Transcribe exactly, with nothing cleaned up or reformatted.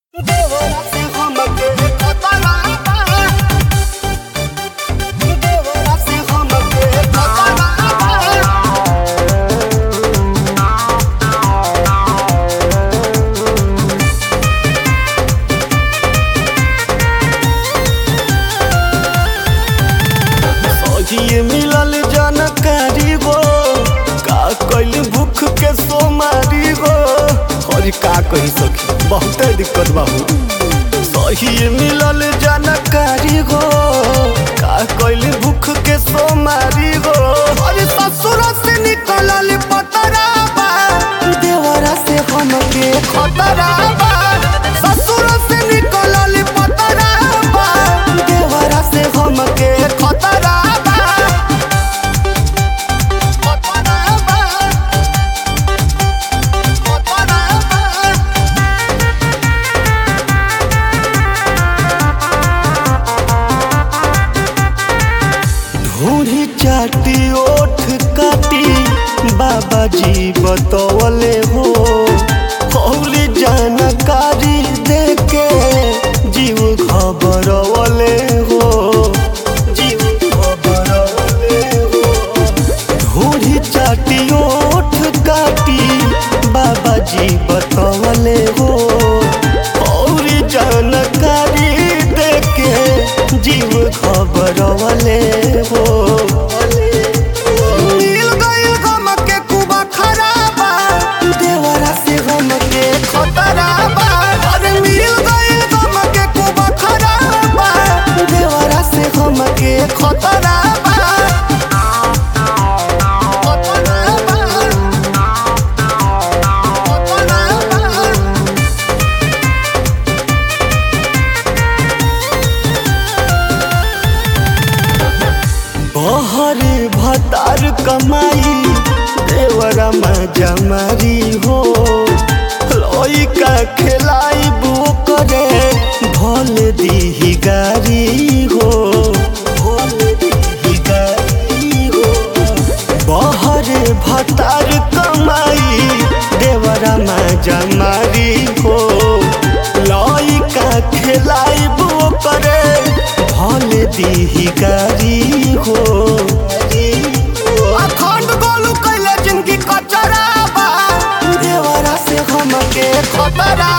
सखिए मिलल जानकारी गो का कैल भूख के सोमारी गो और का कही सखी बहुत दिक्कत बाबू। सखिए मिलल जानकारी गो का कैल भूख के सोमारी गो और ससुर से निकलल पतराबा देवरा से हमके खतराबा ससुर से निकलल पतराबा देवरा से हमके खतराबा। ढूंढी चाटी ओठ काटी बाबा जी बतौले हो हौली जानकारी देके जीव खबरवले हो जीव खबरवले हो। ढूंढी चाटी ओठ काटी बाबा जी बतौले हो हौली जानकारी देके जीव खबरवले हो। मिल गइल गम के कुबा खराबा देवरा से गम के खतराबा अरे मिल गइल गम के कुबा खराबा देवरा से गम के खतराबा। बहरे भतार कमाई देवरा मजा मारी हो लइका खेलाई बो करे भल दीही गारी हो भल दीही गारी हो। बहरे भतार कमाई देवरा मजा मारी हो लइका खेलाई बो करे भल दीही गारी हो। अखंड गोलू कैले जिनकी कचराबा देवरा से हमके खतरा